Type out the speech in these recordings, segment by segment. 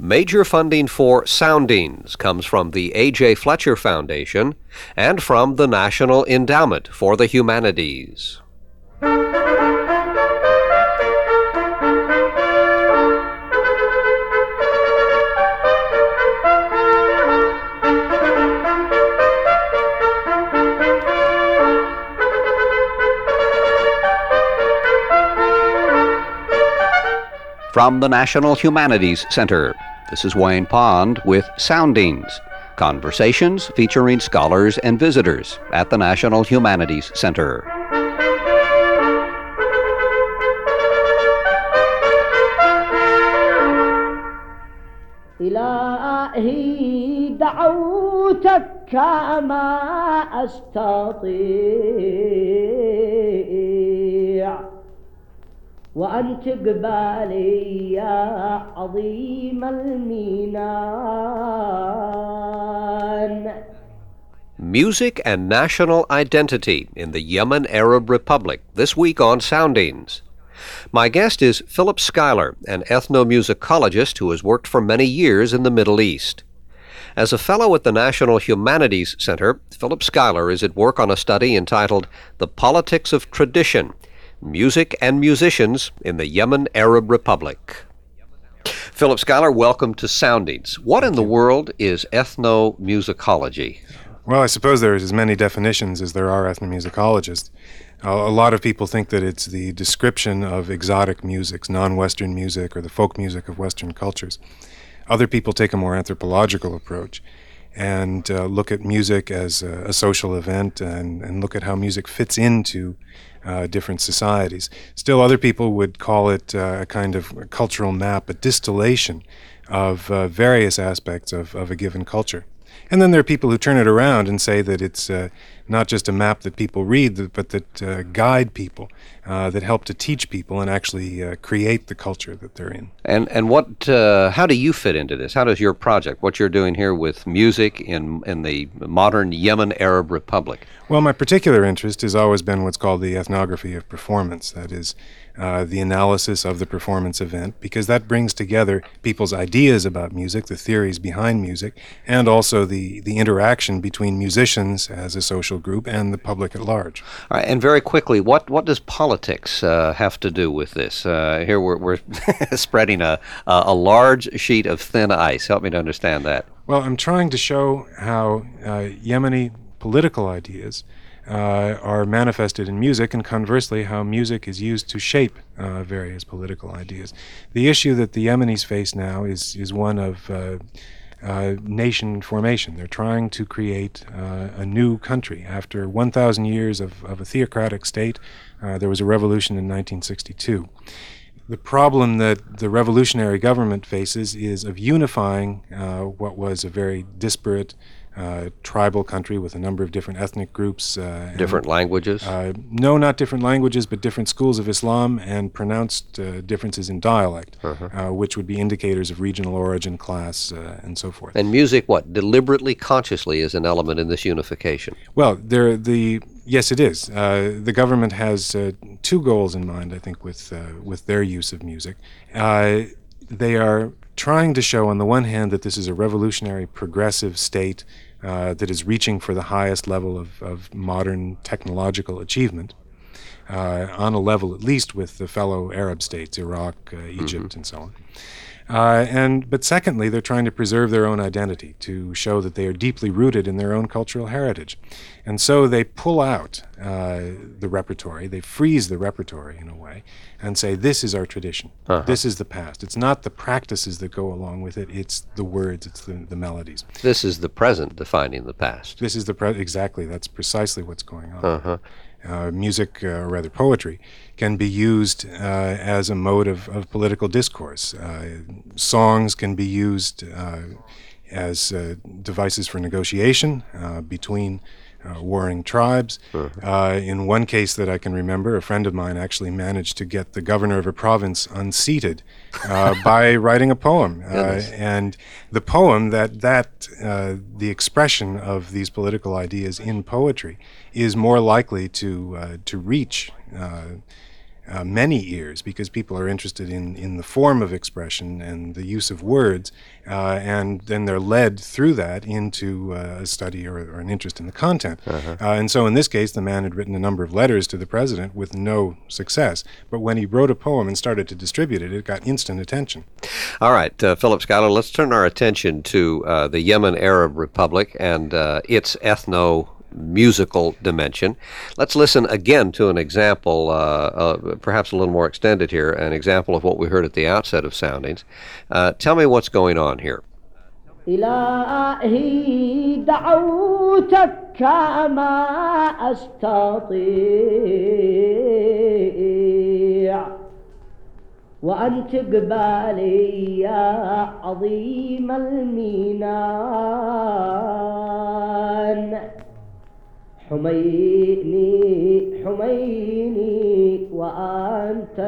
Major funding for Soundings comes from the A.J. Fletcher Foundation and from the National Endowment for the Humanities. From the National Humanities Center, this is Wayne Pond with Soundings, conversations featuring scholars and visitors at the National Humanities Center. إلهي دعوتك كما أستطيع وأن تقبلي يا عظيم المينان. Music and national identity in the Yemen Arab Republic, this week on Soundings. My guest is Philip Schuyler, an ethnomusicologist who has worked for many years in the Middle East. As a fellow at the National Humanities Center, Philip Schuyler is at work on a study entitled The Politics of Tradition, Music and Musicians in the Yemen Arab Republic. Philip Schuyler, welcome to Soundings. What in the world is ethnomusicology? Well, I suppose there is as many definitions as there are ethnomusicologists. A lot of people think that it's the description of exotic musics, non-Western music, or the folk music of Western cultures. Other people take a more anthropological approach and look at music as a social event and look at how music fits into different societies. Still, other people would call it a kind of cultural map, a distillation of various aspects of a given culture. And then there are people who turn it around and say that it's not just a map that people read, but that guide people, that help to teach people and actually create the culture that they're in. And what? How do you fit into this? How does your project, what you're doing here with music in the modern Yemen Arab Republic? Well, my particular interest has always been what's called the ethnography of performance. That is, the analysis of the performance event, because that brings together people's ideas about music, the theories behind music, and also the interaction between musicians as a social group and the public at large. All right, and very quickly, what does politics have to do with this? Here we're spreading a large sheet of thin ice. Help me to understand that. Well, I'm trying to show how Yemeni political ideas are manifested in music, and conversely, how music is used to shape various political ideas. The issue that the Yemenis face now is one of nation formation. They're trying to create a new country. After 1,000 years of a theocratic state, there was a revolution in 1962. The problem that the revolutionary government faces is of unifying what was a very disparate tribal country with a number of different ethnic groups. Different languages? No, not different languages, but different schools of Islam and pronounced differences in dialect, which would be indicators of regional origin, class, and so forth. And music, deliberately, consciously is an element in this unification? Well, yes, it is. The government has two goals in mind, I think, with their use of music. They are trying to show, on the one hand, that this is a revolutionary, progressive state that is reaching for the highest level of modern technological achievement, on a level at least with the fellow Arab states, Iraq, Egypt, and so on. But secondly, they're trying to preserve their own identity, to show that they are deeply rooted in their own cultural heritage. And so they pull out the repertory, they freeze the repertory in a way, and say, this is our tradition, this is the past. It's not the practices that go along with it, it's the words, it's the melodies. This is the present defining the past. This is exactly, that's precisely what's going on. Music, or rather poetry, can be used as a mode of political discourse. Songs can be used as devices for negotiation between warring tribes. In one case that I can remember, a friend of mine actually managed to get the governor of a province unseated by writing a poem. And the poem, the expression of these political ideas in poetry is more likely to reach many ears, because people are interested in the form of expression and the use of words, and then they're led through that into a study or an interest in the content. And so in this case, the man had written a number of letters to the president with no success. But when he wrote a poem and started to distribute it, it got instant attention. All right, Philip Schuyler, let's turn our attention to the Yemen Arab Republic and its ethno-musical dimension. Let's listen again to an example, perhaps a little more extended here, an example of what we heard at the outset of Soundings. Tell me what's going on here. إلهي دعوتك كما أستطيع وأن تقبلي يا عظيم المينان حميني وأنت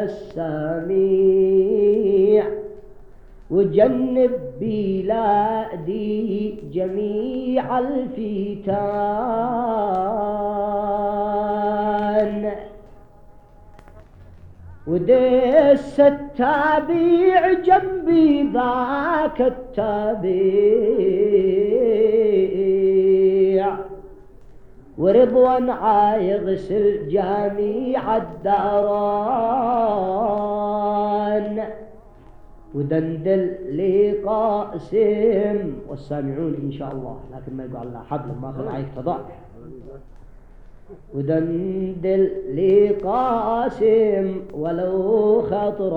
السميع وجنب بلادي جميع الفتان ودس التابع جنبي ذاك التابع ورضوان عايغسل جميع الداران ودندل لقاسم والسامعون إن شاء الله، لكن ما يقول الله حبل ما أخذ عليك تضع. ودندل لقاسم ولو خط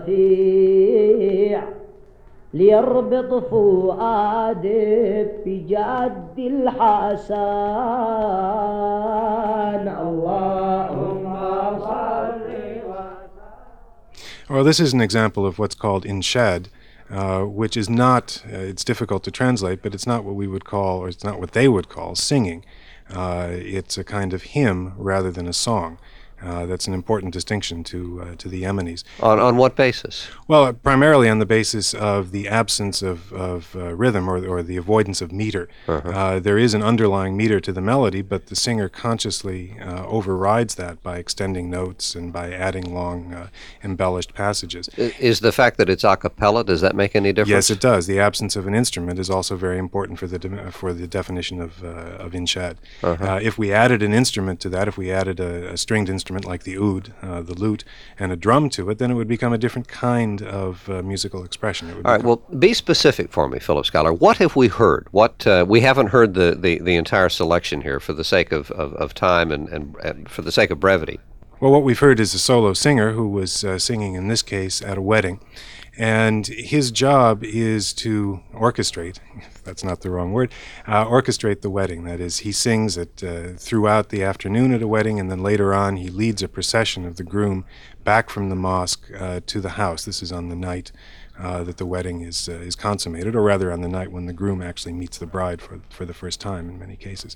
رفيع ليربط فؤاد بجد الحسن اللهم صل. Well, this is an example of what's called inshad, which is not, it's difficult to translate, but it's not what we would call, or it's not what they would call, singing. It's a kind of hymn rather than a song. That's an important distinction to the Yemenis. On what basis? Well, primarily on the basis of the absence of rhythm or the avoidance of meter. There is an underlying meter to the melody, but the singer consciously overrides that by extending notes and by adding long embellished passages. Is the fact that it's a cappella, does that make any difference? Yes, it does. The absence of an instrument is also very important for the definition of inshad. If we added an instrument to that, if we added a stringed instrument like the oud, the lute, and a drum to it, then it would become a different kind of musical expression. It would All right, well, be specific for me, Philip Schuyler. What have we heard? What we haven't heard the entire selection here for the sake of time and for the sake of brevity. Well, what we've heard is a solo singer who was singing, in this case, at a wedding. And his job is to orchestrate, if that's not the wrong word, orchestrate the wedding. That is, he sings it throughout the afternoon at a wedding, and then later on he leads a procession of the groom back from the mosque to the house. This is on the night that the wedding is consummated, or rather on the night when the groom actually meets the bride for the first time in many cases.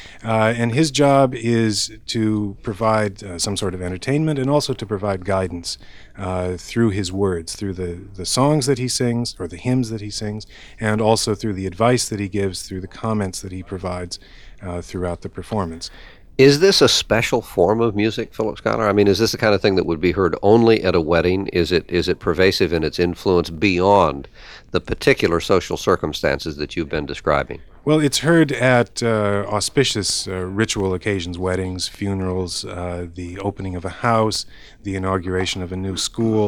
And his job is to provide some sort of entertainment and also to provide guidance through his words, through the songs that he sings, or the hymns that he sings, and also through the advice that he gives, through the comments that he provides throughout the performance. Is this a special form of music, Philip Schuyler? I mean, is this the kind of thing that would be heard only at a wedding? Is it pervasive in its influence beyond the particular social circumstances that you've been describing? Well, it's heard at auspicious ritual occasions, weddings, funerals, the opening of a house, the inauguration of a new school,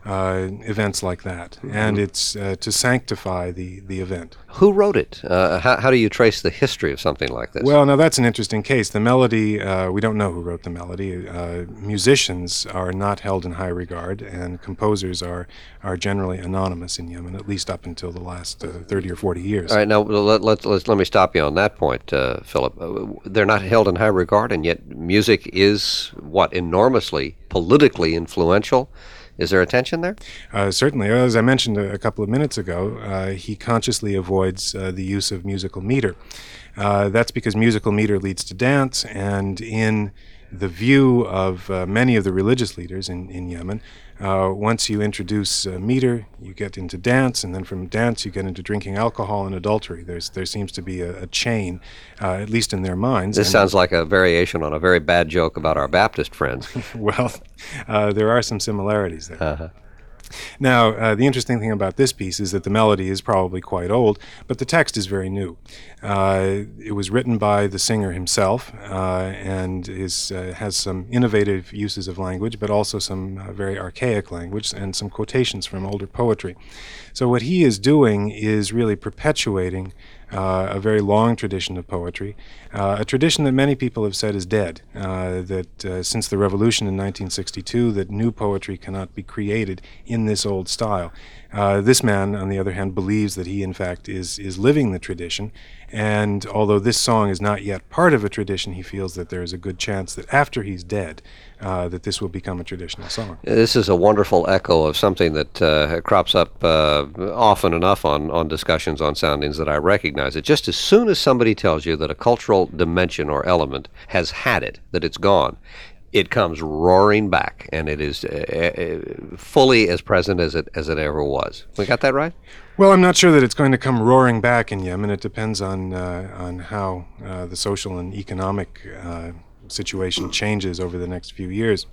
events like that. And it's to sanctify the event. Who wrote it? How do you trace the history of something like this? Well, now that's an interesting case. The melody, we don't know who wrote the melody. Musicians are not held in high regard, and composers are generally anonymous in Yemen, at least up until the last 30 or 40 years. All right, now let me stop you on that point, Philip. They're not held in high regard, and yet music is, enormously politically influential. Is there a tension there? Certainly. As I mentioned a couple of minutes ago, he consciously avoids the use of musical meter. That's because musical meter leads to dance, and in the view of many of the religious leaders in Yemen. Once you introduce meter, you get into dance, and then from dance you get into drinking alcohol and adultery. There seems to be a chain, at least in their minds. This sounds like a variation on a very bad joke about our Baptist friends. Well, there are some similarities there. Uh-huh. Now, the interesting thing about this piece is that the melody is probably quite old, but the text is very new. It was written by the singer himself and has some innovative uses of language, but also some very archaic language and some quotations from older poetry. So what he is doing is really perpetuating a very long tradition of poetry, a tradition that many people have said is dead, that since the revolution in 1962, that new poetry cannot be created in this old style. This man, on the other hand, believes that he, in fact, is living the tradition, and although this song is not yet part of a tradition, he feels that there is a good chance that after he's dead, that this will become a traditional song. This is a wonderful echo of something that crops up often enough on discussions on Soundings that I recognize it. Just as soon as somebody tells you that a cultural dimension or element has had it, that it's gone, it comes roaring back, and it is fully as present as it ever was. We got that right? Well, I'm not sure that it's going to come roaring back in Yemen. It depends on how the social and economic situation changes over the next few years.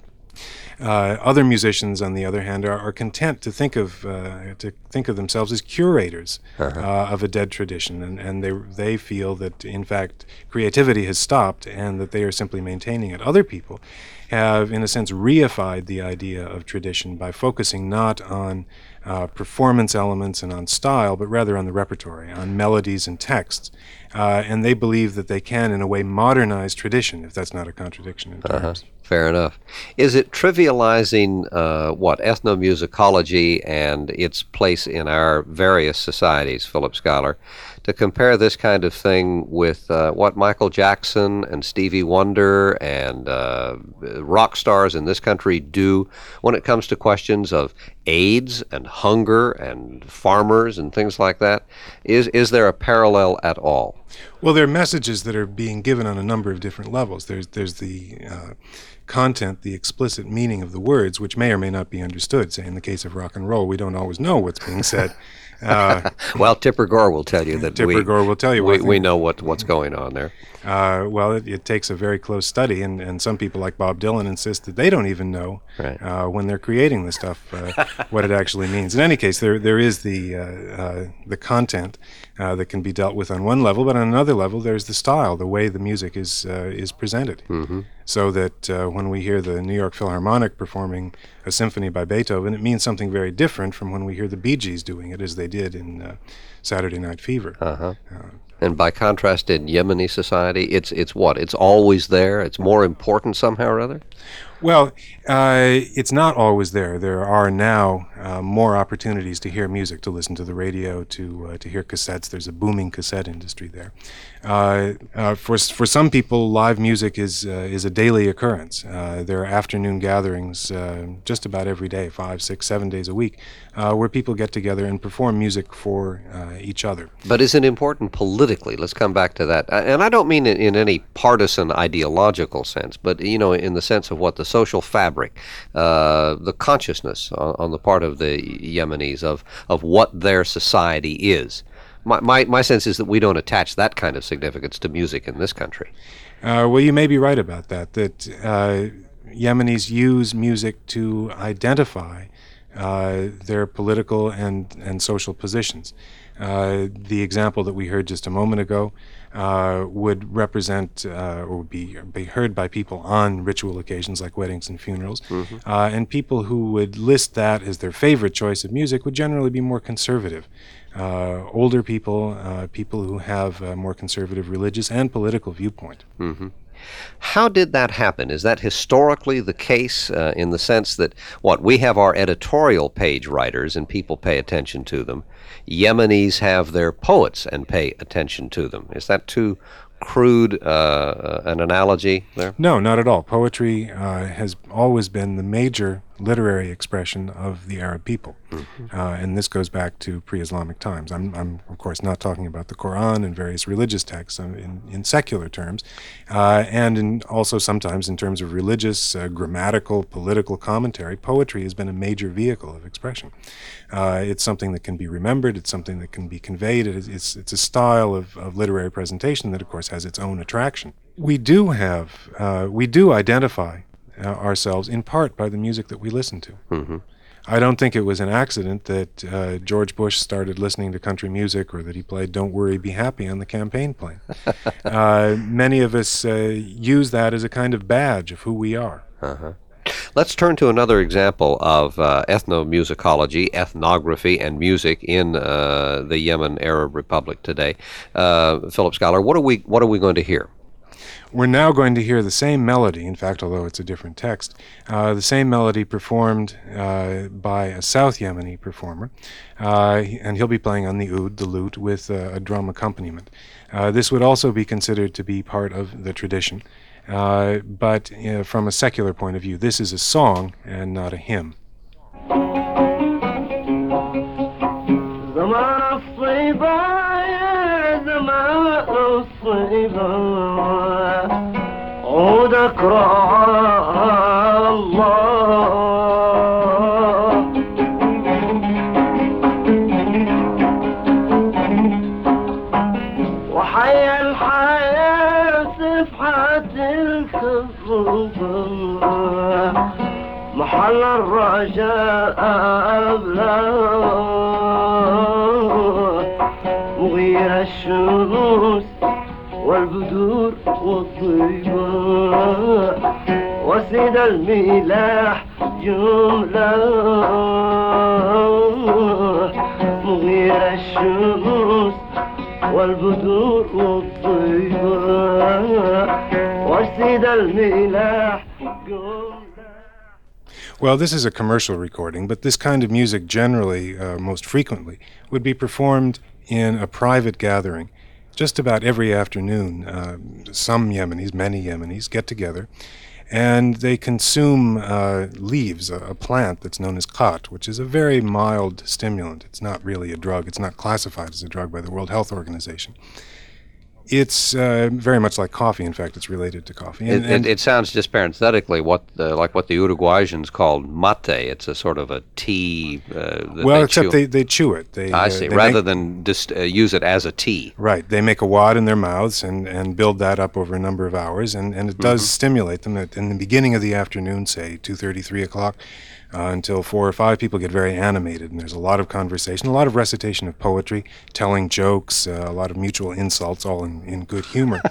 Other musicians, on the other hand, are content to think of themselves as curators of a dead tradition, and they feel that in fact creativity has stopped and that they are simply maintaining it. Other people have, in a sense, reified the idea of tradition by focusing not on performance elements and on style, but rather on the repertory, on melodies and texts. And they believe that they can, in a way, modernize tradition, if that's not a contradiction in terms. Fair enough. Is it trivializing ethnomusicology and its place in our various societies, Philip Schuyler, to compare this kind of thing with what Michael Jackson and Stevie Wonder and rock stars in this country do when it comes to questions of AIDS and hunger and farmers and things like that? Is there a parallel at all? Well, there are messages that are being given on a number of different levels. There's the content, the explicit meaning of the words, which may or may not be understood. Say, in the case of rock and roll, we don't always know what's being said. Well, Tipper Gore will tell you that Gore will tell you we know what's going on there. Well, it takes a very close study, and some people like Bob Dylan insist that they don't even know when they're creating the stuff what it actually means. In any case, there is the content that can be dealt with on one level, but on another level, there's the style, the way the music is presented. Mm-hmm. So that when we hear the New York Philharmonic performing a symphony by Beethoven, it means something very different from when we hear the Bee Gees doing it, as they did in Saturday Night Fever. And by contrast, in Yemeni society, it's what? It's always there? It's more important somehow or other? Well, it's not always there. There are now more opportunities to hear music, to listen to the radio, to hear cassettes. There's a booming cassette industry there. For some people, live music is a daily occurrence. There are afternoon gatherings just about every day, 5, 6, 7 days a week, where people get together and perform music for each other. But is it important politically? Let's come back to that. And I don't mean it in any partisan ideological sense, but in the sense of what the social fabric, the consciousness on the part of the Yemenis of what their society is. My sense is that we don't attach that kind of significance to music in this country. Well, you may be right about that Yemenis use music to identify their political and social positions. The example that we heard just a moment ago would represent or would be heard by people on ritual occasions like weddings and funerals. Mm-hmm. And people who would list that as their favorite choice of music would generally be more conservative. Older people, people who have a more conservative religious and political viewpoint. Mm-hmm. How did that happen? Is that historically the case in the sense that, we have our editorial page writers and people pay attention to them. Yemenis have their poets and pay attention to them. Is that too crude an analogy there? No, not at all. Poetry has always been the major literary expression of the Arab people. And this goes back to pre-Islamic times. I'm of course, not talking about the Quran and various religious texts in secular terms, and also sometimes in terms of religious, grammatical, political commentary. Poetry has been a major vehicle of expression. It's something that can be remembered. It's something that can be conveyed. It's a style of literary presentation that, of course, has its own attraction. We do identify ourselves in part by the music that we listen to. I don't think it was an accident that George Bush started listening to country music, or that he played "Don't Worry, Be Happy" on the campaign plane. Many of us use that as a kind of badge of who we are. Let's turn to another example of ethnomusicology, ethnography, and music in the Yemen Arab Republic today. Philip Schuyler, what are we going to hear? We're now going to hear the same melody, in fact, although it's a different text, the same melody performed by a South Yemeni performer, and he'll be playing on the oud, the lute, with a drum accompaniment. This would also be considered to be part of the tradition, but from a secular point of view, this is a song and not a hymn. عودك رعى الله وحيا الحياة سفحة الكفر محل الرجاء أبلغ مغير الشموس والبدور والطيبة وسيد الملاح جملة مغير الشموس والبدور والطيبة وسيد الملاح جملة. Well, this is a commercial recording, but this kind of music generally, most frequently, would be performed in a private gathering. Just about every afternoon, some Yemenis, many Yemenis, get together and they consume leaves, a plant that's known as qat, which is a very mild stimulant. It's not really a drug. It's not classified as a drug by the World Health Organization. It's very much like coffee. In fact, it's related to coffee. It sounds just parenthetically like what the Uruguayans called mate. It's a sort of a tea. They chew it. I see. Rather than just use it as a tea. Right. They make a wad in their mouths and build that up over a number of hours, and it does stimulate them. In the beginning of the afternoon, say 2:30, 3 o'clock, until 4 or 5 people get very animated, and there's a lot of conversation, a lot of recitation of poetry, telling jokes, a lot of mutual insults, all in good humor.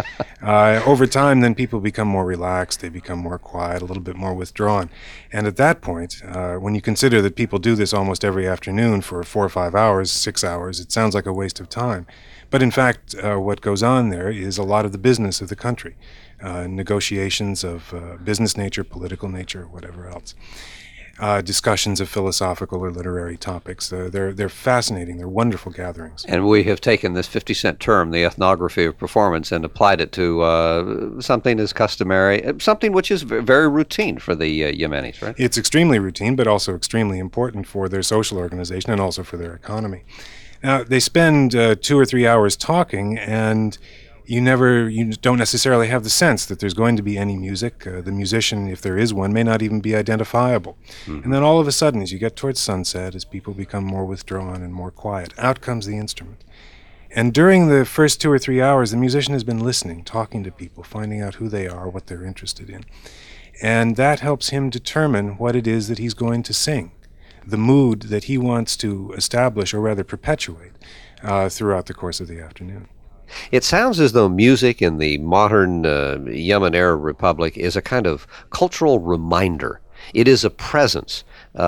Over time, then people become more relaxed, they become more quiet, a little bit more withdrawn. And at that point, when you consider that people do this almost every afternoon for 4 or 5 hours, 6 hours, it sounds like a waste of time. But in fact, what goes on there is a lot of the business of the country, negotiations of business nature, political nature, whatever else. Discussions of philosophical or literary topics. They're fascinating. They're wonderful gatherings. And we have taken this 50-cent term, the ethnography of performance, and applied it to something as customary, something which is very routine for the Yemenis, right? It's extremely routine, but also extremely important for their social organization and also for their economy. Now, they spend 2 or 3 hours talking, and you don't necessarily have the sense that there's going to be any music. The musician, if there is one, may not even be identifiable. And then all of a sudden, as you get towards sunset, as people become more withdrawn and more quiet, out comes the instrument. And during the first 2 or 3 hours, the musician has been listening, talking to people, finding out who they are, what they're interested in. And that helps him determine what it is that he's going to sing, the mood that he wants to establish, or rather perpetuate, throughout the course of the afternoon. It sounds as though music in the modern Yemen Arab Republic is a kind of cultural reminder. It is a presence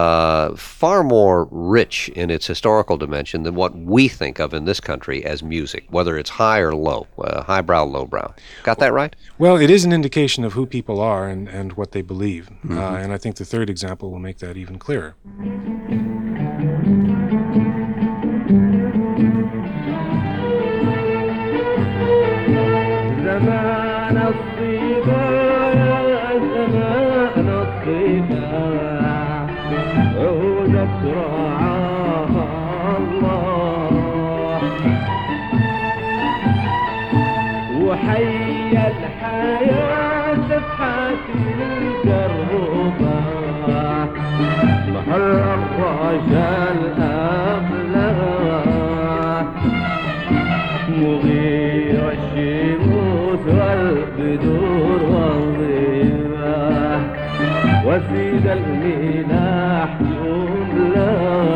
far more rich in its historical dimension than what we think of in this country as music, whether it's high or low, highbrow, lowbrow. Got that right? Well, it is an indication of who people are and what they believe. And I think the third example will make that even clearer. زمان الصيبة زمان الصيبة وحي الحياة صفحتي الكروبة محر الرجال أغلى مغير الشموس والبدور والضيبة وسيد الملاح يملى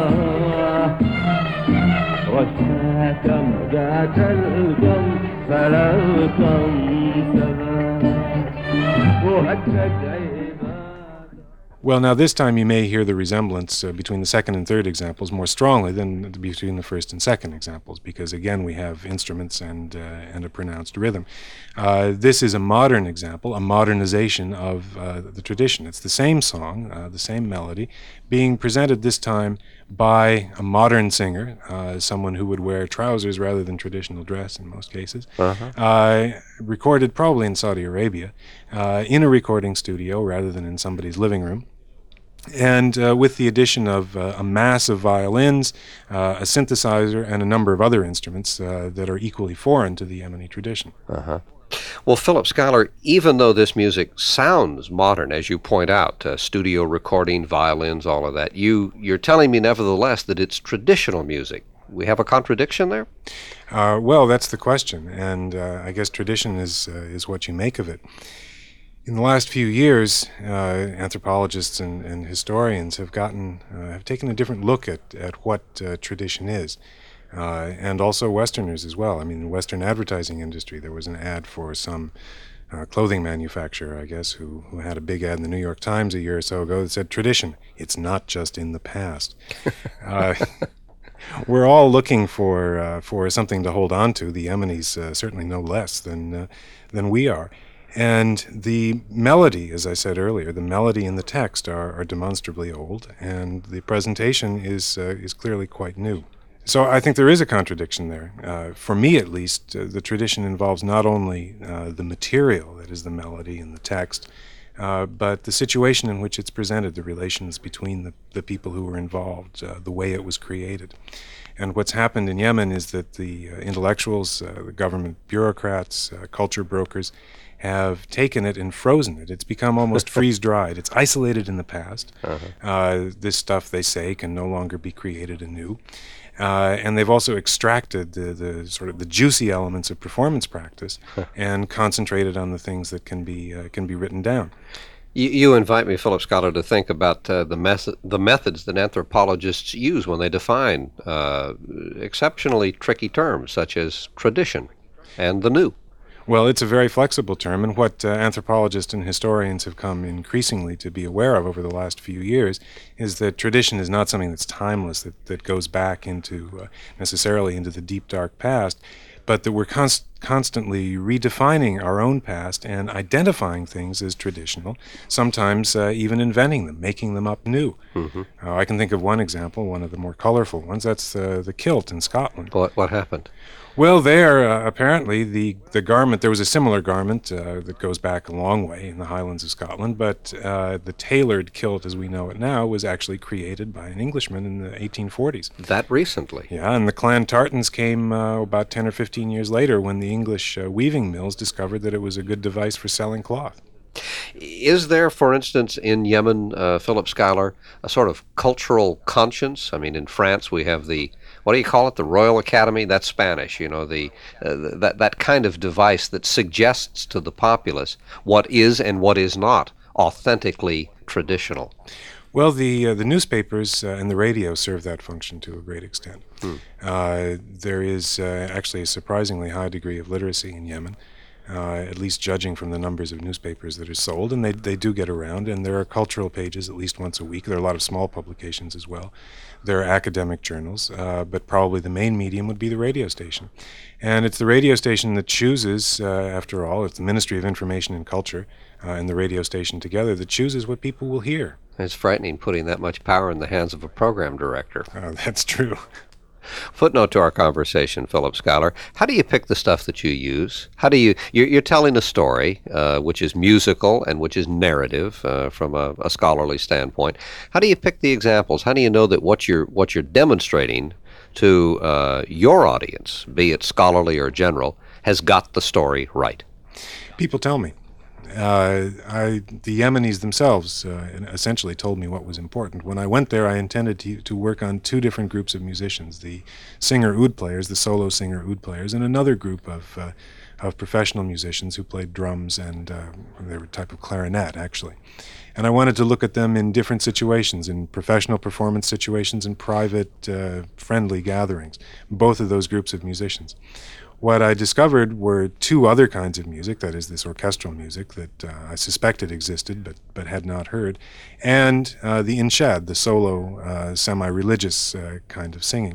رشاك مجاة القم فلكم سبا وهدك عباد. Well, now this time you may hear the resemblance between the second and third examples more strongly than between the first and second examples, because again we have instruments and a pronounced rhythm. This is a modern example, a modernization of the tradition. It's the same song, the same melody, being presented this time by a modern singer, someone who would wear trousers rather than traditional dress in most cases, recorded probably in Saudi Arabia, in a recording studio rather than in somebody's living room. And with the addition of a mass of violins, a synthesizer, and a number of other instruments that are equally foreign to the Yemeni tradition. Well, Philip Schuyler, even though this music sounds modern, as you point out, studio recording, violins, all of that, you're telling me nevertheless that it's traditional music. We have a contradiction there? Well, that's the question, and I guess tradition is what you make of it. In the last few years, anthropologists and historians have taken a different look at what tradition is, and also Westerners as well. I mean, in the Western advertising industry, there was an ad for some clothing manufacturer, I guess, who had a big ad in the New York Times a year or so ago that said, "Tradition, it's not just in the past." We're all looking for something to hold on to. The Yemenis certainly no less than we are. And the melody, as I said earlier, the melody and the text are demonstrably old, and the presentation is clearly quite new. So I think there is a contradiction there. For me, at least, the tradition involves not only the material, that is the melody and the text, but the situation in which it's presented, the relations between the people who were involved, the way it was created. And what's happened in Yemen is that the intellectuals, the government bureaucrats, culture brokers, have taken it and frozen it. It's become almost freeze-dried. It's isolated in the past. This stuff, they say, can no longer be created anew. And they've also extracted the sort of the juicy elements of performance practice and concentrated on the things that can be written down. You invite me, Philip Schuyler, to think about the methods that anthropologists use when they define exceptionally tricky terms such as tradition and the new. Well, it's a very flexible term, and what anthropologists and historians have come increasingly to be aware of over the last few years is that tradition is not something that's timeless, that goes back into necessarily into the deep, dark past, but that we're constantly redefining our own past and identifying things as traditional, sometimes even inventing them, making them up new. I can think of one example, one of the more colorful ones. That's the kilt in Scotland. What happened? Well, there, apparently, the garment, there was a similar garment that goes back a long way in the Highlands of Scotland, but the tailored kilt as we know it now was actually created by an Englishman in the 1840s. That recently? Yeah, and the clan tartans came about 10 or 15 years later when the English weaving mills discovered that it was a good device for selling cloth. Is there, for instance, in Yemen, Philip Schuyler, a sort of cultural conscience? I mean, in France we have what do you call it, the Royal Academy? That's Spanish, that kind of device that suggests to the populace what is and what is not authentically traditional. Well, the newspapers and the radio serve that function to a great extent. There is actually a surprisingly high degree of literacy in Yemen. At least judging from the numbers of newspapers that are sold, and they do get around, and there are cultural pages at least once a week. There are a lot of small publications as well. There are academic journals, but probably the main medium would be the radio station. And it's the radio station that chooses, after all, it's the Ministry of Information and Culture and the radio station together that chooses what people will hear. It's frightening putting that much power in the hands of a program director. That's true. Footnote to our conversation, Philip Schuyler. How do you pick the stuff that you use? How do you're telling a story, which is musical and which is narrative from a scholarly standpoint. How do you pick the examples? How do you know that what you're demonstrating to your audience, be it scholarly or general, has got the story right? People tell me. The Yemenis themselves essentially told me what was important. When I went there, I intended to work on two different groups of musicians, the singer oud players, the solo singer oud players, and another group of professional musicians who played drums and they were a type of clarinet, actually. And I wanted to look at them in different situations, in professional performance situations and private, friendly gatherings, both of those groups of musicians. What I discovered were two other kinds of music, that is this orchestral music that I suspected existed but had not heard, and the inshad, the solo, semi-religious kind of singing.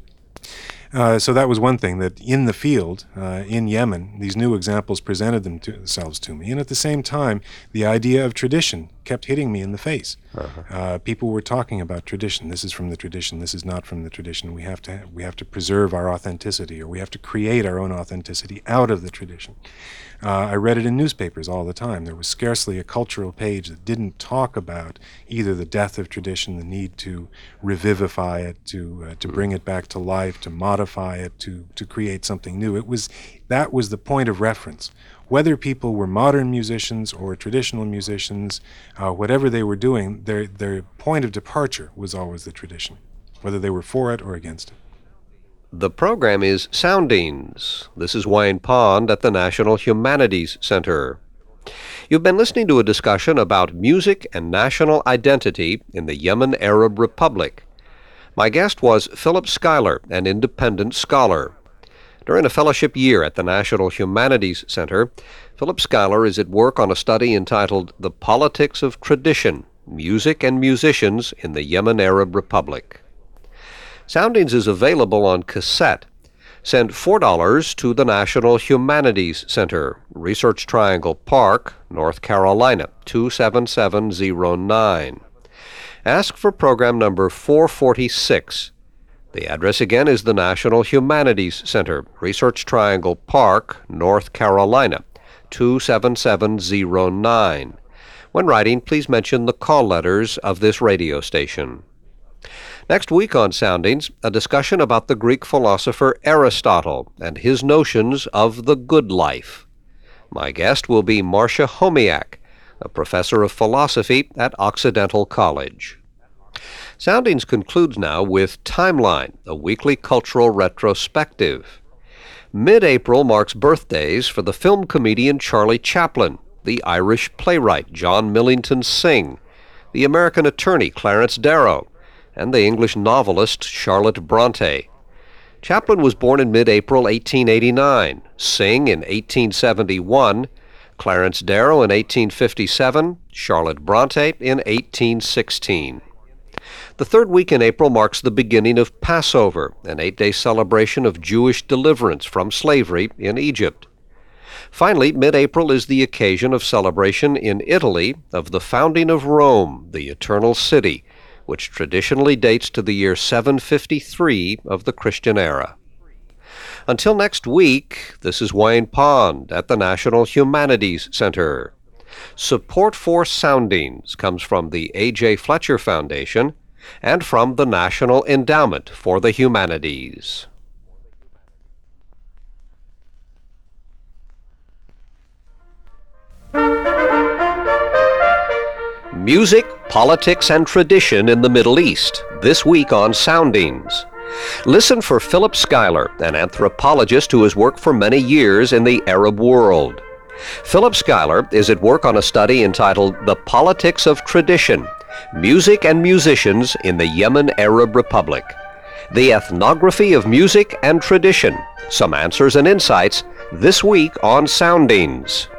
So that was one thing, that in the field, in Yemen, these new examples presented themselves to me. And at the same time, the idea of tradition kept hitting me in the face. People were talking about tradition. This is from the tradition. This is not from the tradition. We have to preserve our authenticity, or we have to create our own authenticity out of the tradition. I read it in newspapers all the time. There was scarcely a cultural page that didn't talk about either the death of tradition, the need to revivify it, to bring it back to life, to modify it, to create something new. That was the point of reference. Whether people were modern musicians or traditional musicians, whatever they were doing, their point of departure was always the tradition, whether they were for it or against it. The program is Soundings. This is Wayne Pond at the National Humanities Center. You've been listening to a discussion about music and national identity in the Yemen Arab Republic. My guest was Philip Schuyler, an independent scholar. During a fellowship year at the National Humanities Center, Philip Schuyler is at work on a study entitled The Politics of Tradition, Music and Musicians in the Yemen Arab Republic. Soundings is available on cassette. Send $4 to the National Humanities Center, Research Triangle Park, North Carolina, 27709. Ask for program number 446. The address again is the National Humanities Center, Research Triangle Park, North Carolina, 27709. When writing, please mention the call letters of this radio station. Next week on Soundings, a discussion about the Greek philosopher Aristotle and his notions of the good life. My guest will be Marcia Homiak, a professor of philosophy at Occidental College. Soundings concludes now with Timeline, a weekly cultural retrospective. Mid-April marks birthdays for the film comedian Charlie Chaplin, the Irish playwright John Millington Synge, the American attorney Clarence Darrow, and the English novelist Charlotte Bronte. Chaplin was born in mid-April 1889, Synge in 1871, Clarence Darrow in 1857, Charlotte Bronte in 1816. The third week in April marks the beginning of Passover, an 8-day celebration of Jewish deliverance from slavery in Egypt. Finally, mid-April is the occasion of celebration in Italy of the founding of Rome, the Eternal City, which traditionally dates to the year 753 of the Christian era. Until next week, this is Wayne Pond at the National Humanities Center. Support for Soundings comes from the A.J. Fletcher Foundation and from the National Endowment for the Humanities. Music, politics, and tradition in the Middle East, this week on Soundings. Listen for Philip Schuyler, an anthropologist who has worked for many years in the Arab world. Philip Schuyler is at work on a study entitled The Politics of Tradition, Music and Musicians in the Yemen Arab Republic. The Ethnography of Music and Tradition, Some Answers and Insights, this week on Soundings.